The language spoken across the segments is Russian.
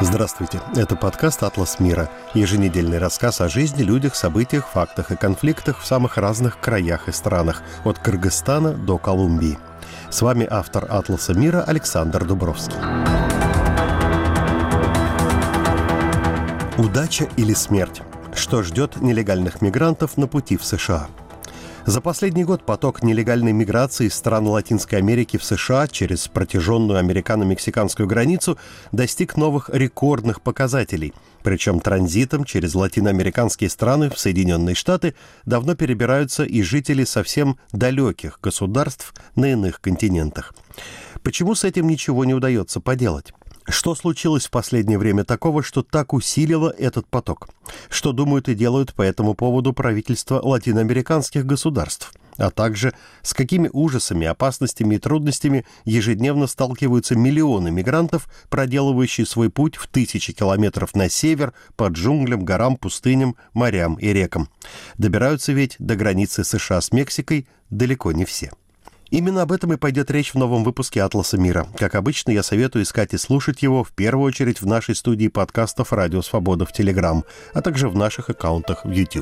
Здравствуйте, это подкаст «Атлас мира», еженедельный рассказ о жизни, людях, событиях, фактах и конфликтах в самых разных краях и странах, от Кыргызстана до Колумбии. С вами автор «Атласа мира» Александр Дубровский. Удача или смерть? Что ждет нелегальных мигрантов на пути в США? За последний год поток нелегальной миграции из стран Латинской Америки в США через протяженную американо-мексиканскую границу достиг новых рекордных показателей. Причем транзитом через латиноамериканские страны в Соединенные Штаты давно перебираются и жители совсем далеких государств на иных континентах. Почему с этим ничего не удается поделать? Что случилось в последнее время такого, что так усилило этот поток? Что думают и делают по этому поводу правительства латиноамериканских государств? А также с какими ужасами, опасностями и трудностями ежедневно сталкиваются миллионы мигрантов, проделывающие свой путь в тысячи километров на север, по джунглям, горам, пустыням, морям и рекам. Добираются ведь до границы США с Мексикой далеко не все. Именно об этом и пойдет речь в новом выпуске «Атласа мира». Как обычно, я советую искать и слушать его в первую очередь в нашей студии подкастов «Радио Свобода» в Telegram, а также в наших аккаунтах в YouTube.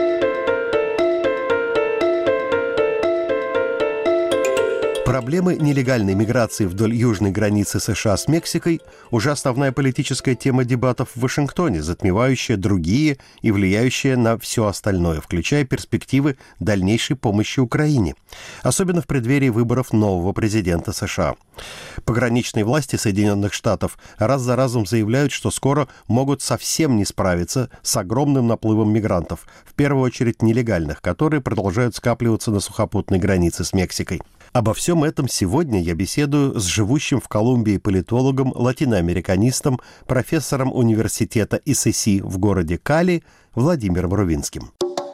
Проблемы нелегальной миграции вдоль южной границы США с Мексикой уже основная политическая тема дебатов в Вашингтоне, затмевающая другие и влияющая на все остальное, включая перспективы дальнейшей помощи Украине, особенно в преддверии выборов нового президента США. Пограничные власти Соединенных Штатов раз за разом заявляют, что скоро могут совсем не справиться с огромным наплывом мигрантов, в первую очередь нелегальных, которые продолжают скапливаться на сухопутной границе с Мексикой. Обо всем этом сегодня я беседую с живущим в Колумбии политологом, латиноамериканистом, профессором университета ИССИ в городе Кали Владимиром Рувинским.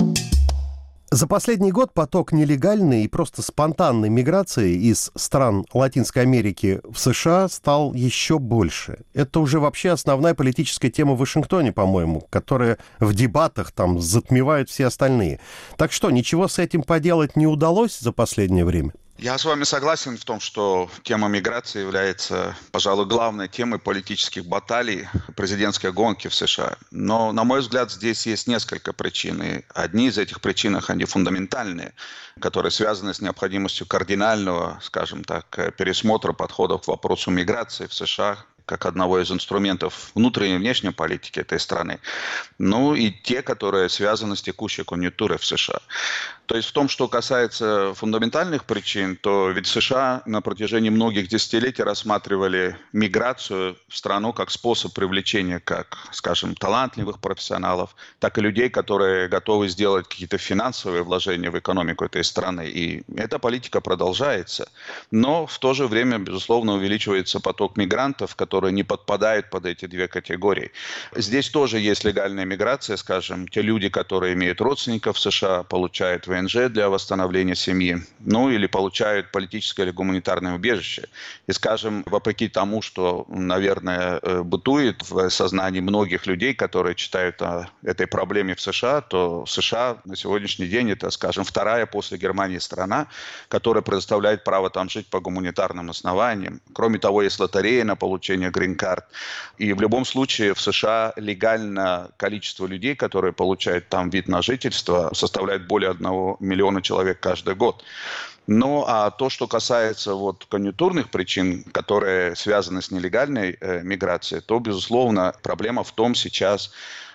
За последний год поток нелегальной и просто спонтанной миграции из стран Латинской Америки в США стал еще больше. Это уже вообще основная политическая тема в Вашингтоне, по-моему, которая в дебатах там затмевает все остальные. Так что, ничего с этим поделать не удалось за последнее время? Я с вами согласен в том, что тема миграции является, пожалуй, главной темой политических баталий президентской гонки в США. Но, на мой взгляд, здесь есть несколько причин. И одни из этих причин, они фундаментальные, которые связаны с необходимостью кардинального, скажем так, пересмотра подходов к вопросу миграции в США, как одного из инструментов внутренней и внешней политики этой страны, ну и те, которые связаны с текущей конъюнктурой в США. То есть в том, что касается фундаментальных причин, то ведь США на протяжении многих десятилетий рассматривали миграцию в страну как способ привлечения как, скажем, талантливых профессионалов, так и людей, которые готовы сделать какие-то финансовые вложения в экономику этой страны. И эта политика продолжается. Но в то же время, безусловно, увеличивается поток мигрантов, которые не подпадают под эти две категории. Здесь тоже есть легальная миграция, скажем, те люди, которые имеют родственников в США, получают ВНЖ для восстановления семьи, ну или получают политическое или гуманитарное убежище. И, скажем, вопреки тому, что, наверное, бытует в сознании многих людей, которые читают о этой проблеме в США, то США на сегодняшний день это, скажем, вторая после Германии страна, которая предоставляет право там жить по гуманитарным основаниям. Кроме того, есть лотерея на получение грин-карт. И в любом случае в США легально количество людей, которые получают там вид на жительство, составляет более 1 миллиона человек каждый год. Ну, а то, что касается конъюнктурных причин, которые связаны с нелегальной миграцией, то, безусловно, проблема в том сейчас,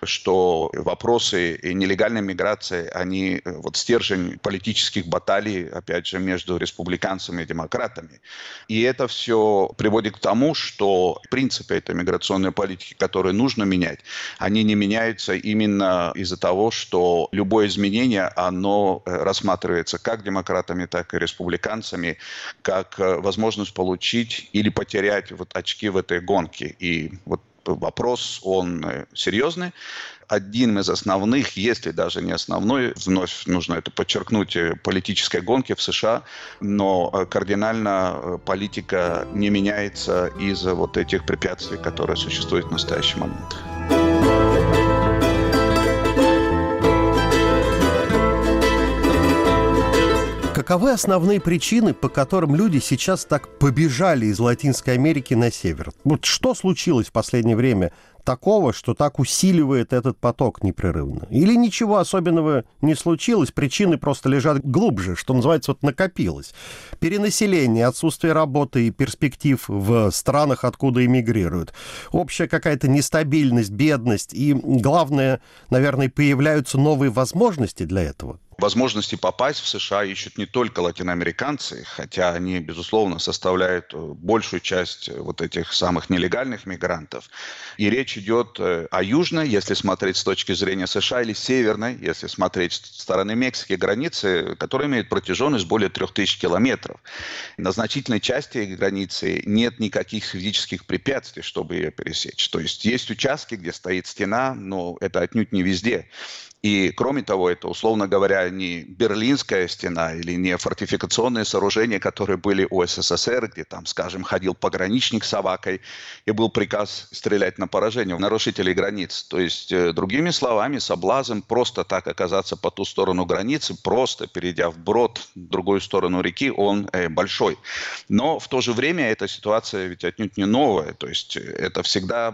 что вопросы нелегальной миграции, они стержень политических баталий, опять же, между республиканцами и демократами. И это все приводит к тому, что принципы этой миграционной политики, которые нужно менять, они не меняются именно из-за того, что любое изменение, оно рассматривается как демократами, так и республиканцами, как возможность получить или потерять очки в этой гонке. И вопрос, он серьезный. Одним из основных, если даже не основной, вновь нужно это подчеркнуть, политической гонки в США, но кардинально политика не меняется из-за этих препятствий, которые существуют в настоящий момент. Каковы основные причины, по которым люди сейчас так побежали из Латинской Америки на север? Вот что случилось в последнее время такого, что так усиливает этот поток непрерывно? Или ничего особенного не случилось, причины просто лежат глубже, что называется, вот накопилось? Перенаселение, отсутствие работы и перспектив в странах, откуда эмигрируют, общая какая-то нестабильность, бедность и, главное, наверное, появляются новые возможности для этого. Возможности попасть в США ищут не только латиноамериканцы, хотя они, безусловно, составляют большую часть вот этих самых нелегальных мигрантов. И речь идет о южной, если смотреть с точки зрения США, или северной, если смотреть с стороны Мексики, границы, которая имеет протяженность более 3000 километров. На значительной части границы нет никаких физических препятствий, чтобы ее пересечь. То есть участки, где стоит стена, но это отнюдь не везде. И, кроме того, это, условно говоря, не Берлинская стена или не фортификационные сооружения, которые были у СССР, где там, скажем, ходил пограничник с собакой и был приказ стрелять на поражение у нарушителей границ. То есть, другими словами, соблазн просто так оказаться по ту сторону границы, просто перейдя вброд в другую сторону реки, он большой. Но в то же время эта ситуация ведь отнюдь не новая. То есть, это всегда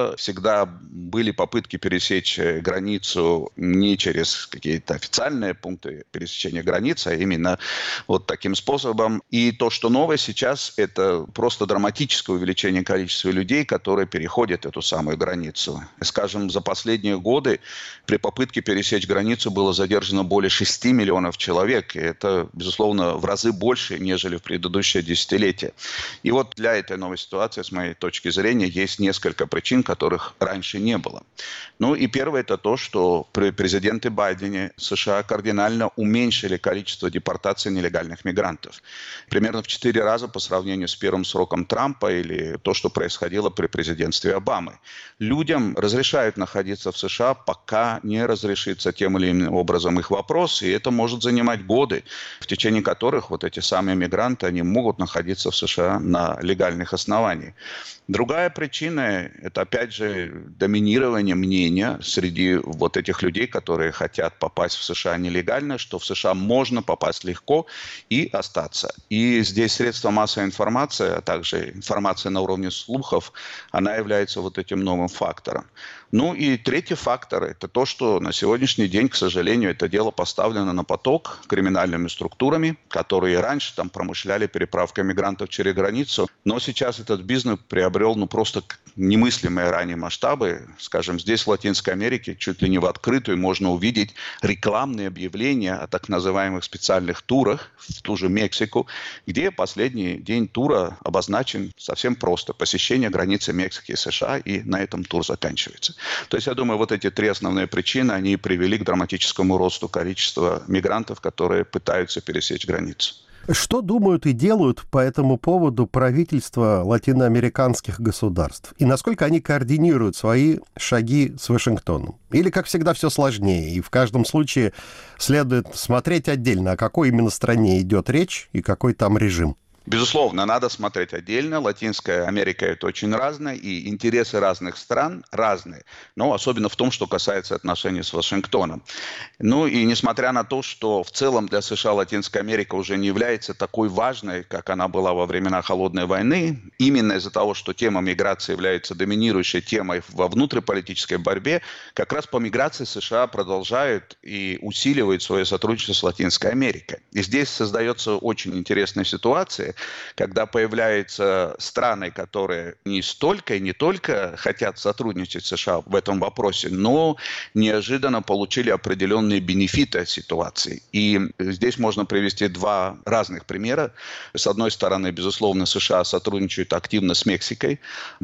были попытки пересечь границу не через какие-то официальные пункты пересечения границы, а именно вот таким способом. И то, что новое сейчас, это просто драматическое увеличение количества людей, которые переходят эту самую границу. Скажем, за последние годы при попытке пересечь границу было задержано более 6 миллионов человек. И это, безусловно, в разы больше, нежели в предыдущее десятилетие. И вот для этой новой ситуации, с моей точки зрения, есть несколько причин, которых раньше не было. Ну и первое, это то, что при президенте Байдене США кардинально уменьшили количество депортаций нелегальных мигрантов. Примерно в 4 раза по сравнению с первым сроком Трампа или то, что происходило при президентстве Обамы. Людям разрешают находиться в США, пока не разрешится тем или иным образом их вопрос, и это может занимать годы, в течение которых вот эти самые мигранты, они могут находиться в США на легальных основаниях. Другая причина – это, опять же, доминирование мнения среди вот этих людей, которые хотят попасть в США нелегально, что в США можно попасть легко и остаться. И здесь средства массовой информации, а также информация на уровне слухов, она является вот этим новым фактором. Ну и третий фактор – это то, что на сегодняшний день, к сожалению, это дело поставлено на поток криминальными структурами, которые раньше там промышляли переправкой мигрантов через границу, но сейчас этот бизнес приобрел просто немыслимые ранее масштабы. Скажем, здесь в Латинской Америке чуть ли не в открытую можно увидеть рекламные объявления о так называемых специальных турах в ту же Мексику, где последний день тура обозначен совсем просто – посещение границы Мексики и США, и на этом тур заканчивается. То есть, я думаю, вот эти 3 основные причины, они привели к драматическому росту количества мигрантов, которые пытаются пересечь границу. Что думают и делают по этому поводу правительства латиноамериканских государств? И насколько они координируют свои шаги с Вашингтоном? Или, как всегда, все сложнее, и в каждом случае следует смотреть отдельно, о какой именно стране идет речь и какой там режим? Безусловно, надо смотреть отдельно. Латинская Америка – это очень разное, и интересы разных стран разные. Но особенно в том, что касается отношений с Вашингтоном. Ну и несмотря на то, что в целом для США Латинская Америка уже не является такой важной, как она была во времена Холодной войны, именно из-за того, что тема миграции является доминирующей темой во внутриполитической борьбе, как раз по миграции США продолжают и усиливают свое сотрудничество с Латинской Америкой. И здесь создается очень интересная ситуация, когда появляются страны, которые не столько и не только хотят сотрудничать с США в этом вопросе, но неожиданно получили определенные бенефиты от ситуации. И здесь можно привести 2 разных примера. С одной стороны, безусловно, США сотрудничают активно с Мексикой.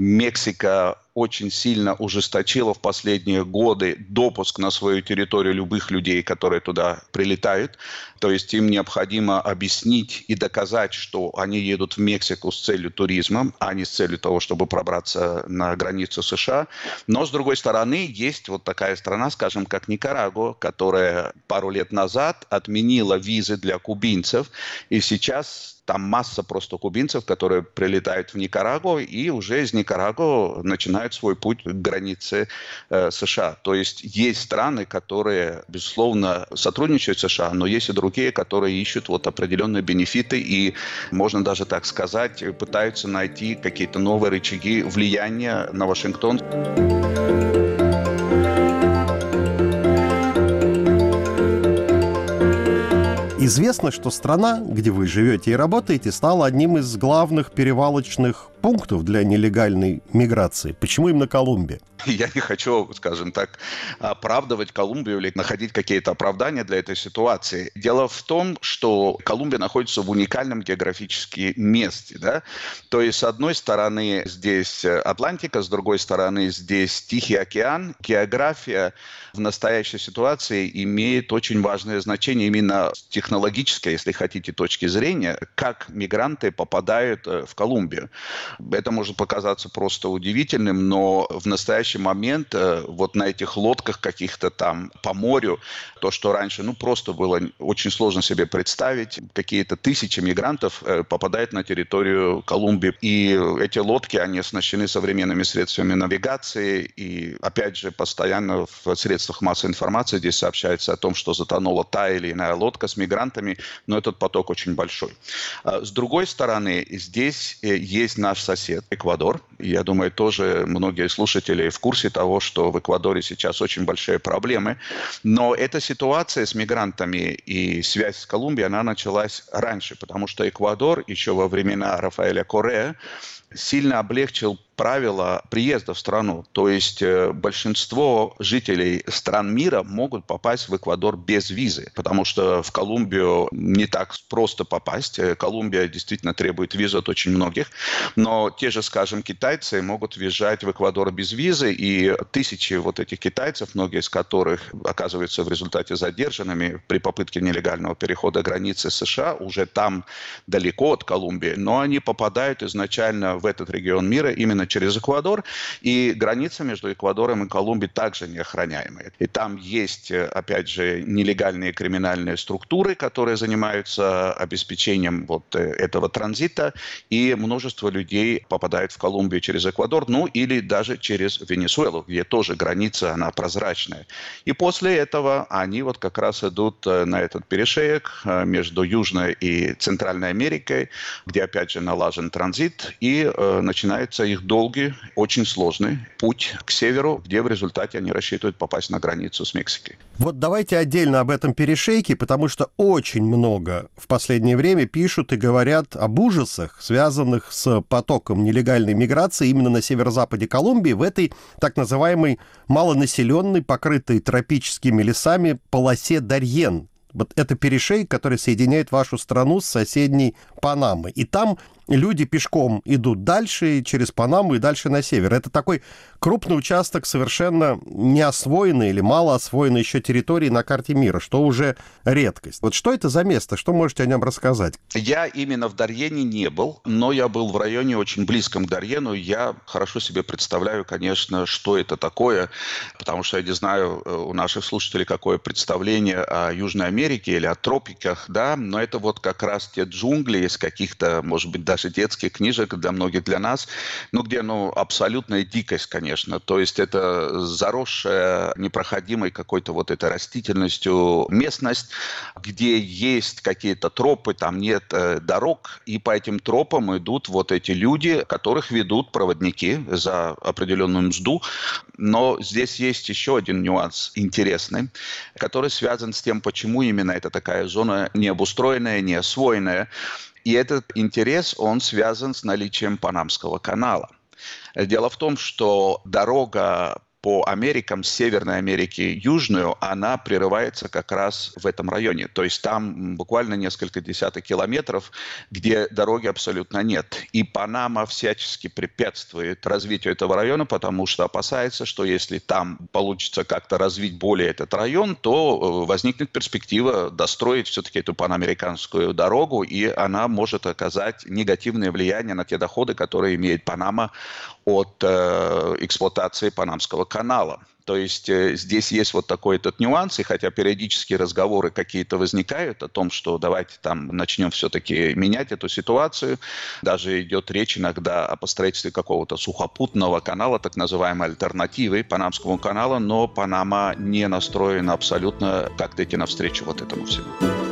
Мексика очень сильно ужесточила в последние годы допуск на свою территорию любых людей, которые туда прилетают. То есть им необходимо объяснить и доказать, что они едут в Мексику с целью туризма, а не с целью того, чтобы пробраться на границу США. Но, с другой стороны, есть вот такая страна, скажем, как Никарагуа, которая пару лет назад отменила визы для кубинцев. И сейчас Там масса просто кубинцев, которые прилетают в Никарагуа и уже из Никарагуа начинают свой путь к границе США. То есть есть страны, которые, безусловно, сотрудничают с США, но есть и другие, которые ищут вот определенные бенефиты и, можно даже так сказать, пытаются найти какие-то новые рычаги влияния на Вашингтон. Известно, что страна, где вы живете и работаете, стала одним из главных перевалочных пунктов для нелегальной миграции. Почему именно Колумбия? Я не хочу, скажем так, оправдывать Колумбию или находить какие-то оправдания для этой ситуации. Дело в том, что Колумбия находится в уникальном географическом месте. Да? То есть, с одной стороны, здесь Атлантика, с другой стороны, здесь Тихий океан. География в настоящей ситуации имеет очень важное значение именно с технологической, если хотите, точки зрения, как мигранты попадают в Колумбию. Это может показаться просто удивительным, но в настоящий момент вот на этих лодках каких-то там по морю, то, что раньше просто было очень сложно себе представить, какие-то тысячи мигрантов попадают на территорию Колумбии. И эти лодки, они оснащены современными средствами навигации. И, опять же, постоянно в средствах массовой информации здесь сообщается о том, что затонула та или иная лодка с мигрантами, но этот поток очень большой. С другой стороны, здесь есть наш сосед Эквадор. Я думаю, тоже многие слушатели в курсе того, что в Эквадоре сейчас очень большие проблемы. Но эта ситуация с мигрантами и связь с Колумбией, она началась раньше, потому что Эквадор еще во времена Рафаэля Корреа сильно облегчил правила приезда в страну. То есть большинство жителей стран мира могут попасть в Эквадор без визы, потому что в Колумбию не так просто попасть. Колумбия действительно требует визы от очень многих. Но те же, скажем, китайцы могут въезжать в Эквадор без визы, и тысячи вот этих китайцев, многие из которых оказываются в результате задержанными при попытке нелегального перехода границы США, уже там далеко от Колумбии, но они попадают изначально в этот регион мира именно через Эквадор, и граница между Эквадором и Колумбией также неохраняемая. И там есть, опять же, нелегальные криминальные структуры, которые занимаются обеспечением вот этого транзита, и множество людей попадает в Колумбию через Эквадор, или даже через Венесуэлу, где тоже граница, она прозрачная. И после этого они вот как раз идут на этот перешеек между Южной и Центральной Америкой, где, опять же, налажен транзит, и начинается их долгий, очень сложный путь к северу, где в результате они рассчитывают попасть на границу с Мексикой. Вот давайте отдельно об этом перешейке, потому что очень много в последнее время пишут и говорят об ужасах, связанных с потоком нелегальной миграции именно на северо-западе Колумбии, в этой так называемой малонаселенной, покрытой тропическими лесами полосе Дарьен. Вот это перешейк, который соединяет вашу страну с соседней Панамой. И там люди пешком идут дальше, через Панаму и дальше на север. Это такой крупный участок совершенно неосвоенной или малоосвоенной еще территории на карте мира, что уже редкость. Вот что это за место? Что можете о нем рассказать? Я именно в Дарьене не был, но я был в районе очень близком к Дарьену. Я хорошо себе представляю, конечно, что это такое, потому что я не знаю у наших слушателей какое представление о Южной Америке или о тропиках, да, но это вот как раз те джунгли из каких-то, может быть, даже детских книжек для многих, для нас, где, абсолютная дикость, конечно. То есть это заросшая непроходимой какой-то вот этой растительностью местность, где есть какие-то тропы, там нет дорог, и по этим тропам идут вот эти люди, которых ведут проводники за определенную мзду. Но здесь есть еще один нюанс интересный, который связан с тем, почему именно это такая зона необустроенная, неосвоенная. И этот интерес, он связан с наличием Панамского канала. Дело в том, что дорога по Америкам, с Северной Америки Южную, она прерывается как раз в этом районе. То есть там буквально несколько десятков километров, где дороги абсолютно нет. И Панама всячески препятствует развитию этого района, потому что опасается, что если там получится как-то развить более этот район, то возникнет перспектива достроить все-таки эту панамериканскую дорогу, и она может оказать негативное влияние на те доходы, которые имеет Панама от эксплуатации Панамского канала. То есть здесь есть вот такой этот нюанс, и хотя периодически разговоры какие-то возникают о том, что давайте там начнем все-таки менять эту ситуацию, даже идет речь иногда о построительстве какого-то сухопутного канала, так называемой альтернативы Панамскому каналу, но Панама не настроена абсолютно как-то идти навстречу вот этому всему.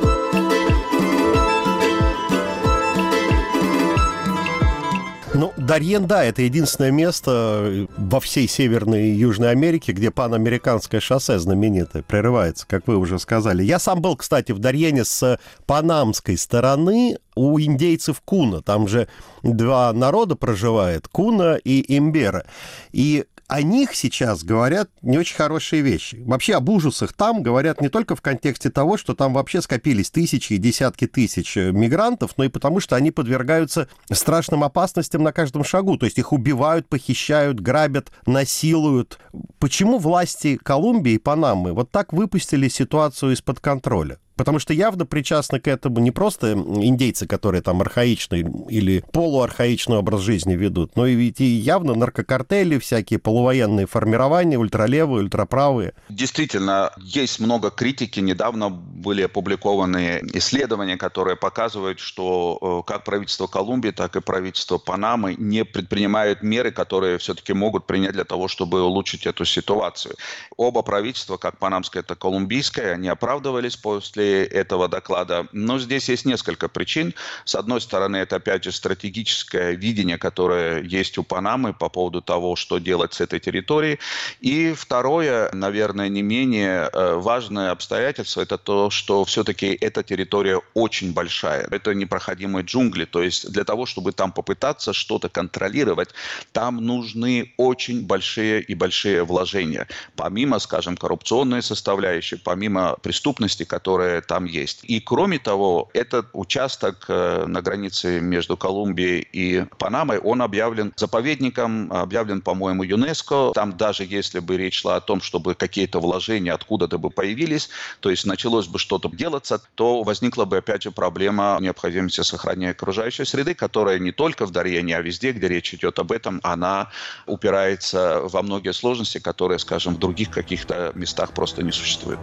Ну, Дарьен, да, это единственное место во всей Северной и Южной Америке, где панамериканское шоссе знаменитое прерывается, как вы уже сказали. Я сам был, кстати, в Дарьене с панамской стороны у индейцев Куна. Там же два народа проживает, Куна и Имбера. И о них сейчас говорят не очень хорошие вещи. Вообще об ужасах там говорят не только в контексте того, что там вообще скопились тысячи и десятки тысяч мигрантов, но и потому, что они подвергаются страшным опасностям на каждом шагу. То есть их убивают, похищают, грабят, насилуют. Почему власти Колумбии и Панамы вот так выпустили ситуацию из-под контроля? Потому что явно причастны к этому не просто индейцы, которые там архаичный или полуархаичный образ жизни ведут, но и ведь и явно наркокартели, всякие полувоенные формирования, ультралевые, ультраправые. Действительно, есть много критики. Недавно были опубликованы исследования, которые показывают, что как правительство Колумбии, так и правительство Панамы не предпринимают меры, которые все-таки могут принять для того, чтобы улучшить эту ситуацию. Оба правительства, как панамское, так и колумбийское, они оправдывались после этого доклада. Но здесь есть несколько причин. С одной стороны, это, опять же, стратегическое видение, которое есть у Панамы по поводу того, что делать с этой территорией. И второе, наверное, не менее важное обстоятельство, это то, что все-таки эта территория очень большая. Это непроходимые джунгли. То есть для того, чтобы там попытаться что-то контролировать, там нужны очень большие и большие вложения. Помимо, скажем, коррупционной составляющей, помимо преступности, которая там есть. И кроме того, этот участок на границе между Колумбией и Панамой, он объявлен заповедником, объявлен, по-моему, ЮНЕСКО. Там даже если бы речь шла о том, чтобы какие-то вложения откуда-то бы появились, то есть началось бы что-то делаться, то возникла бы, опять же, проблема необходимости сохранения окружающей среды, которая не только в Дарьене, а везде, где речь идет об этом, она упирается во многие сложности, которые, скажем, в других каких-то местах просто не существуют.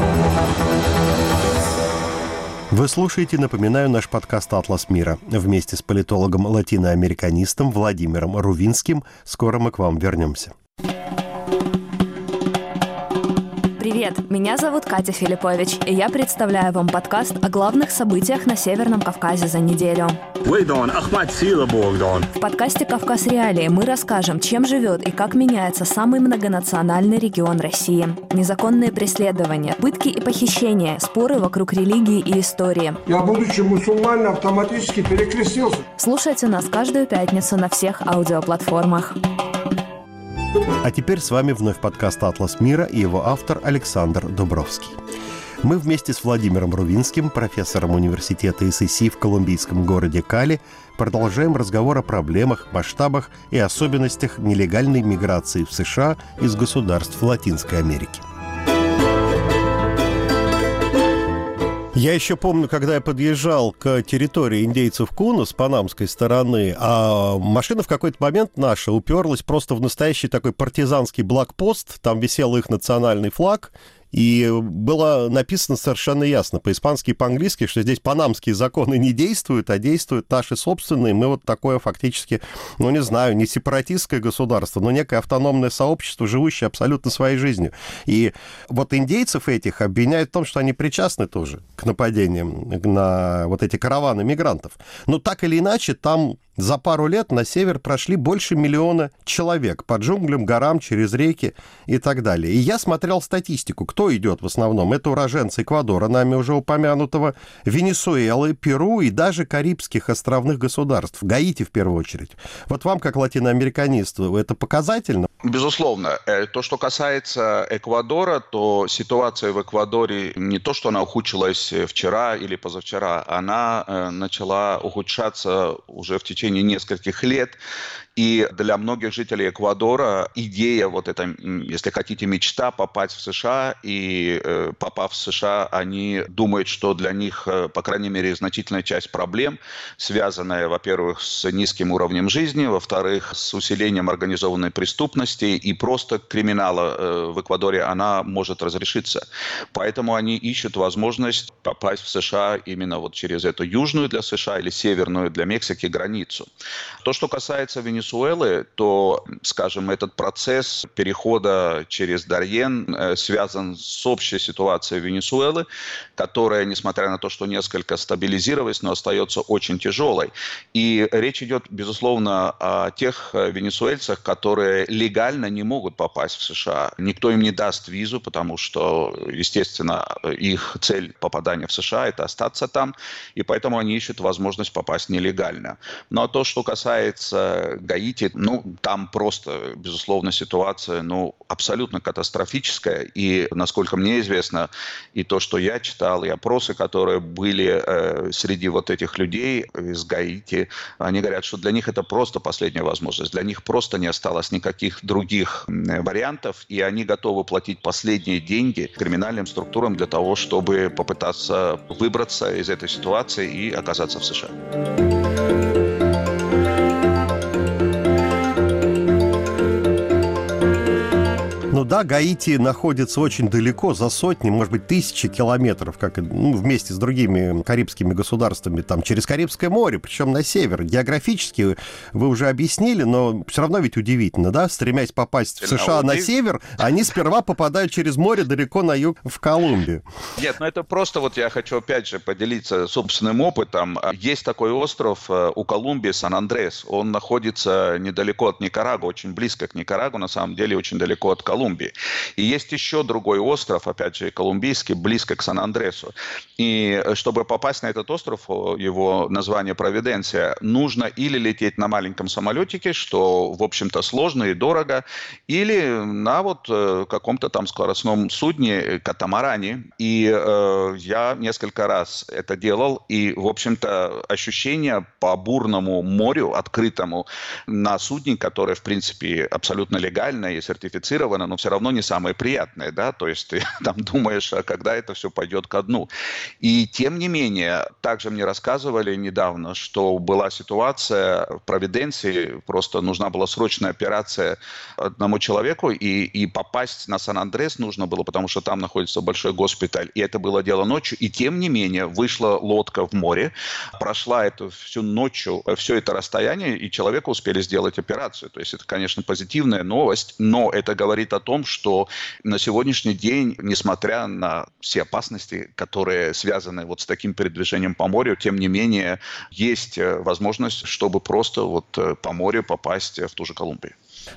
Вы слушаете, напоминаю, наш подкаст «Атлас мира». Вместе с политологом-латиноамериканистом Владимиром Рувинским. Скоро мы к вам вернемся. Привет, меня зовут Катя Филиппович, и я представляю вам подкаст о главных событиях на Северном Кавказе за неделю. В подкасте «Кавказ Реалии» мы расскажем, чем живет и как меняется самый многонациональный регион России. Незаконные преследования, пытки и похищения, споры вокруг религии и истории. Я, будучи мусульманином, автоматически перекрестился. Слушайте нас каждую пятницу на всех аудиоплатформах. А теперь с вами вновь подкаст «Атлас мира» и его автор Александр Дубровский. Мы вместе с Владимиром Рувинским, профессором университета ССС в колумбийском городе Кали, продолжаем разговор о проблемах, масштабах и особенностях нелегальной миграции в США из государств Латинской Америки. Я еще помню, когда я подъезжал к территории индейцев Куна с панамской стороны, а машина в какой-то момент наша уперлась просто в настоящий такой партизанский блокпост, там висел их национальный флаг, и было написано совершенно ясно по-испански и по-английски, что здесь панамские законы не действуют, а действуют наши собственные. Мы вот такое фактически, ну не знаю, не сепаратистское государство, но некое автономное сообщество, живущее абсолютно своей жизнью. И вот индейцев этих обвиняют в том, что они причастны тоже к нападениям на вот эти караваны мигрантов. Но так или иначе, там за пару лет на север прошли больше 1 миллиона человек по джунглям, горам, через реки и так далее. И я смотрел статистику. Кто идет в основном? Это уроженцы Эквадора, нами уже упомянутого, Венесуэлы, Перу и даже Карибских островных государств. Гаити в первую очередь. Вот вам, как латиноамериканисту, это показательно? Безусловно. То, что касается Эквадора, то ситуация в Эквадоре не то, что она ухудшилась вчера или позавчера, она начала ухудшаться уже в течение нескольких лет. И для многих жителей Эквадора идея, вот эта, если хотите, мечта попасть в США, и попав в США, они думают, что для них, по крайней мере, значительная часть проблем, связанная, во-первых, с низким уровнем жизни, во-вторых, с усилением организованной преступности и просто криминала в Эквадоре, она может разрешиться. Поэтому они ищут возможность попасть в США именно вот через эту южную для США или северную для Мексики границу. То, что касается Венесуэлы, то, скажем, этот процесс перехода через Дарьен связан с общей ситуацией Венесуэлы, которая, несмотря на то, что несколько стабилизировалась, но остается очень тяжелой. И речь идет, безусловно, о тех венесуэльцах, которые легально не могут попасть в США. Никто им не даст визу, потому что, естественно, их цель попадания в США – это остаться там, и поэтому они ищут возможность попасть нелегально. Но то, что касается Гаити, там просто, безусловно, ситуация, абсолютно катастрофическая. И, насколько мне известно, и то, что я читал, и опросы, которые были среди вот этих людей из Гаити, они говорят, что для них это просто последняя возможность. Для них просто не осталось никаких других вариантов, и они готовы платить последние деньги криминальным структурам для того, чтобы попытаться выбраться из этой ситуации и оказаться в США. Да, Гаити находится очень далеко, за сотни, может быть, тысячи километров, вместе с другими карибскими государствами, там, через Карибское море, причем на север. Географически вы уже объяснили, но все равно ведь удивительно, да? Стремясь попасть в США на север, они сперва попадают через море далеко на юг, в Колумбию. Нет, это просто я хочу опять же поделиться собственным опытом. Есть такой остров у Колумбии, Сан-Андрес. Он находится недалеко от Никарагуа, очень близко к Никарагуа, на самом деле очень далеко от Колумбии. И есть еще другой остров, опять же, колумбийский, близко к Сан-Андресу. И чтобы попасть на этот остров, его название Провиденция, нужно или лететь на маленьком самолетике, что, в общем-то, сложно и дорого, или на каком-то там скоростном судне, катамаране. И я несколько раз это делал, и, в общем-то, ощущение по бурному морю, открытому, на судне, которое, в принципе, абсолютно легально и сертифицировано, но все равно не самое приятное, да, то есть ты там думаешь, а когда это все пойдет ко дну. И тем не менее, также мне рассказывали недавно, что была ситуация в Провиденции, просто нужна была срочная операция одному человеку, и попасть на Сан-Андрес нужно было, потому что там находится большой госпиталь, и это было дело ночью, и тем не менее вышла лодка в море, прошла эту всю ночью, все это расстояние, и человеку успели сделать операцию. То есть это, конечно, позитивная новость, но это говорит о том, что на сегодняшний день, несмотря на все опасности, которые связаны с таким передвижением по морю, тем не менее, есть возможность, чтобы просто по морю попасть в ту же Колумбию.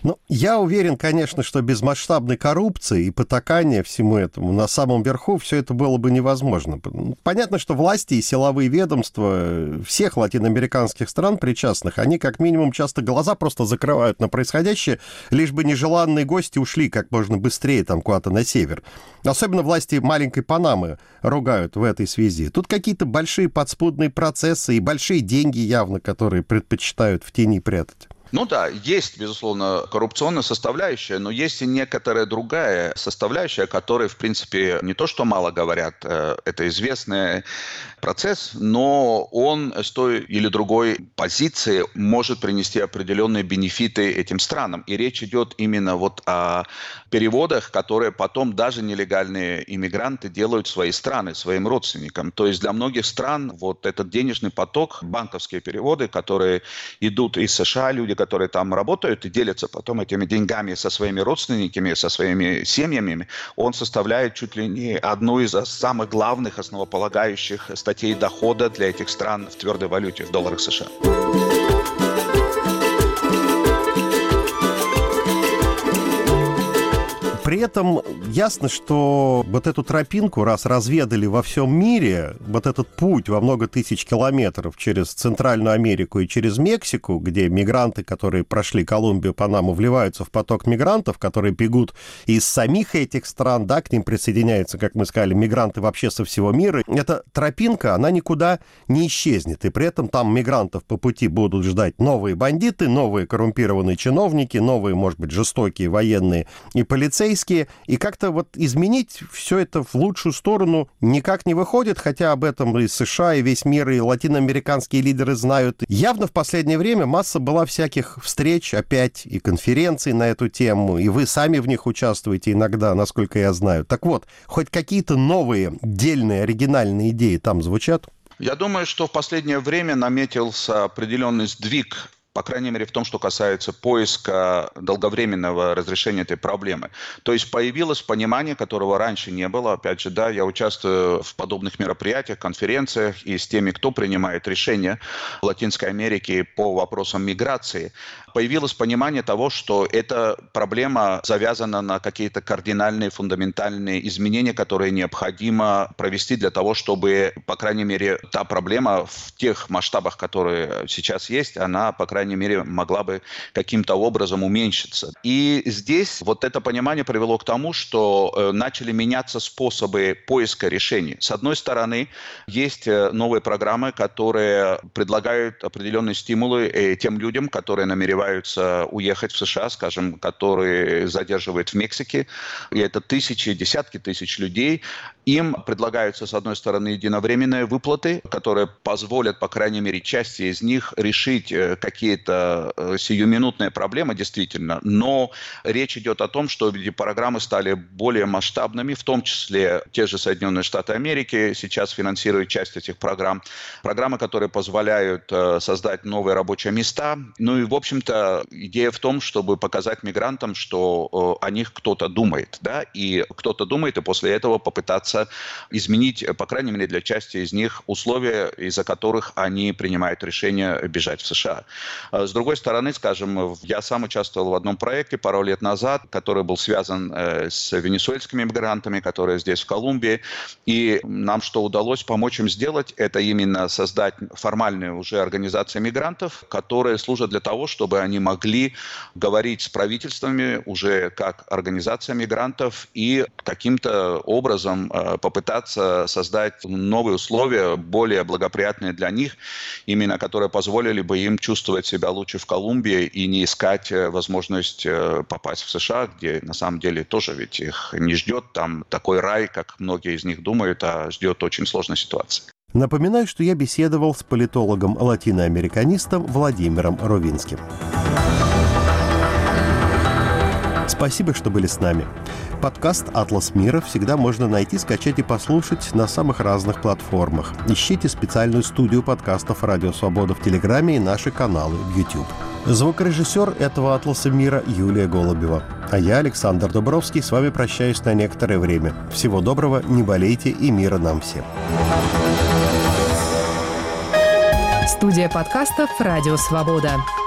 Я уверен, конечно, что без масштабной коррупции и потакания всему этому на самом верху все это было бы невозможно. Понятно, что власти и силовые ведомства всех латиноамериканских стран причастных, они как минимум часто глаза просто закрывают на происходящее, лишь бы нежеланные гости ушли как можно быстрее там куда-то на север. Особенно власти маленькой Панамы ругают в этой связи. Тут какие-то большие подспудные процессы и большие деньги явно, которые предпочитают в тени прятать. Есть, безусловно, коррупционная составляющая, но есть и некоторая другая составляющая, о которой, в принципе, не то что мало говорят, это известный процесс, но он с той или другой позиции может принести определенные бенефиты этим странам. И речь идет именно о переводах, которые потом даже нелегальные иммигранты делают в свои страны, своим родственникам. То есть для многих стран этот денежный поток, банковские переводы, которые идут из США, люди, которые там работают и делятся потом этими деньгами со своими родственниками, со своими семьями, он составляет чуть ли не одну из самых главных основополагающих статей дохода для этих стран в твердой валюте, в долларах США. При этом ясно, что вот эту тропинку, раз разведали во всем мире, вот этот путь во много тысяч километров через Центральную Америку и через Мексику, где мигранты, которые прошли Колумбию, Панаму, вливаются в поток мигрантов, которые бегут из самих этих стран, да, к ним присоединяются, как мы сказали, мигранты вообще со всего мира. Эта тропинка, она никуда не исчезнет, и при этом там мигрантов по пути будут ждать новые бандиты, новые коррумпированные чиновники, новые, может быть, жестокие военные и полицейские, и как-то вот изменить все это в лучшую сторону никак не выходит, хотя об этом и США, и весь мир, и латиноамериканские лидеры знают. Явно в последнее время масса была всяких встреч, опять и конференций на эту тему, и вы сами в них участвуете иногда, насколько я знаю. Так вот, хоть какие-то новые, дельные, оригинальные идеи там звучат? Я думаю, что в последнее время наметился определенный сдвиг, по крайней мере, в том, что касается поиска долговременного разрешения этой проблемы. То есть появилось понимание, которого раньше не было. Опять же, да, я участвую в подобных мероприятиях, конференциях и с теми, кто принимает решения в Латинской Америке по вопросам миграции. Появилось понимание того, что эта проблема завязана на какие-то кардинальные, фундаментальные изменения, которые необходимо провести для того, чтобы, по крайней мере, та проблема в тех масштабах, которые сейчас есть, она, по крайней мере, могла бы каким-то образом уменьшиться. И здесь вот это понимание привело к тому, что начали меняться способы поиска решений. С одной стороны, есть новые программы, которые предлагают определенные стимулы тем людям, которые намереваются уехать в США, скажем, которые задерживают в Мексике. И это тысячи, десятки тысяч людей. Им предлагаются, с одной стороны, единовременные выплаты, которые позволят, по крайней мере, части из них решить какие-то сиюминутные проблемы, действительно. Но речь идет о том, что эти программы стали более масштабными, в том числе те же Соединенные Штаты Америки сейчас финансируют часть этих программ. Программы, которые позволяют создать новые рабочие места. Ну и, в общем-то, идея в том, чтобы показать мигрантам, что о них кто-то думает, да, и кто-то думает, и после этого попытаться изменить, по крайней мере, для части из них условия, из-за которых они принимают решение бежать в США. С другой стороны, скажем, я сам участвовал в одном проекте пару лет назад, который был связан с венесуэльскими мигрантами, которые здесь, в Колумбии, и нам что удалось помочь им сделать, это именно создать формальные уже организации мигрантов, которые служат для того, чтобы они могли говорить с правительствами уже как организация мигрантов и каким-то образом попытаться создать новые условия, более благоприятные для них, именно которые позволили бы им чувствовать себя лучше в Колумбии и не искать возможность попасть в США, где на самом деле тоже ведь их не ждет там такой рай, как многие из них думают, а ждет очень сложная ситуация. Напоминаю, что я беседовал с политологом-латиноамериканистом Владимиром Ровинским. Спасибо, что были с нами. Подкаст «Атлас мира» всегда можно найти, скачать и послушать на самых разных платформах. Ищите специальную студию подкастов «Радио Свобода» в Телеграме и наши каналы в YouTube. Звукорежиссер этого «Атласа мира» Юлия Голубева. А я, Александр Дубровский, с вами прощаюсь на некоторое время. Всего доброго, не болейте и мира нам всем. Студия подкастов «Радио Свобода».